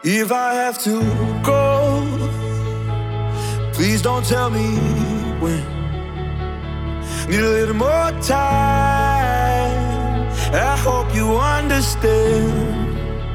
If I have to go, please don't tell me when. Need a little more time. I hope you understand.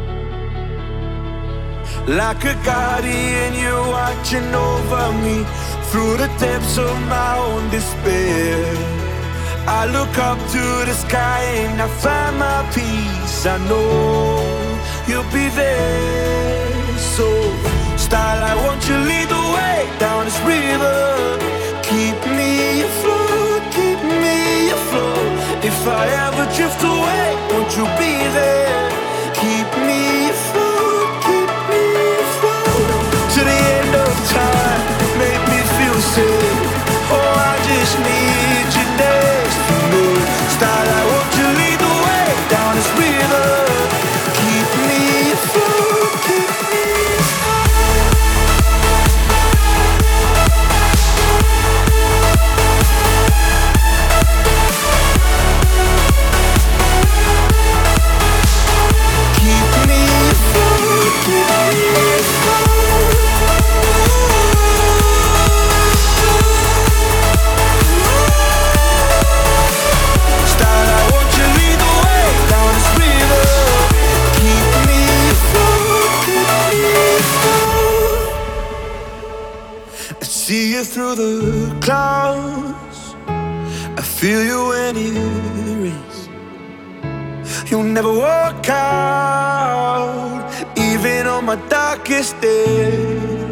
Like a guardian, you're watching over me through the depths of my own despair. I look up to the sky and I find my peace. I know you'll be there. So, starlight, won't you lead the way down this river? Keep me afloat, keep me afloat. If I ever drift away, won't you be there? Keep me afloat, keep me afloat. To the end of time, make me feel safe. Oh, I just need you next to me. Starlight, won't you lead the way down this river? Keep me afloat, keep me through the clouds. I feel you when it rains. You'll never walk out, even on my darkest days.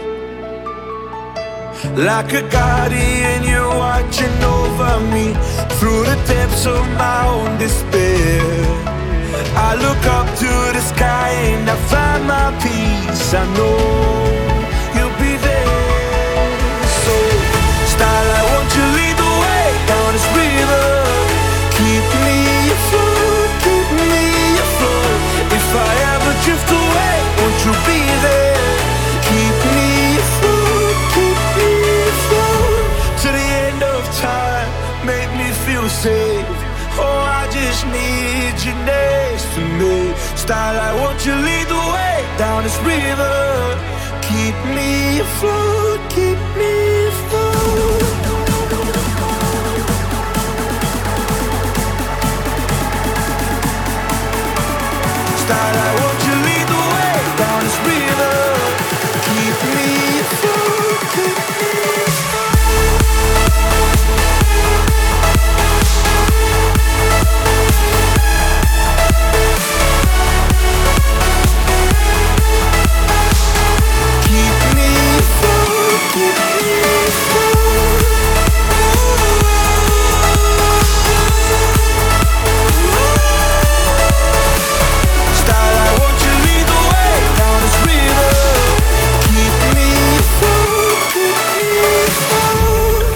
Like a guardian, you're watching over me through the depths of my own despair. I look up to the sky and I find my peace. I know you'll be there. Starlight, won't you lead the way down this river? Keep me afloat, keep me afloat. If I ever drift away, won't you be there? Keep me afloat, keep me afloat. To the end of time, make me feel safe. Oh, I just need you next to me. Starlight, won't you lead the way down this river? Keep me afloat, keep me afloat. Starlight.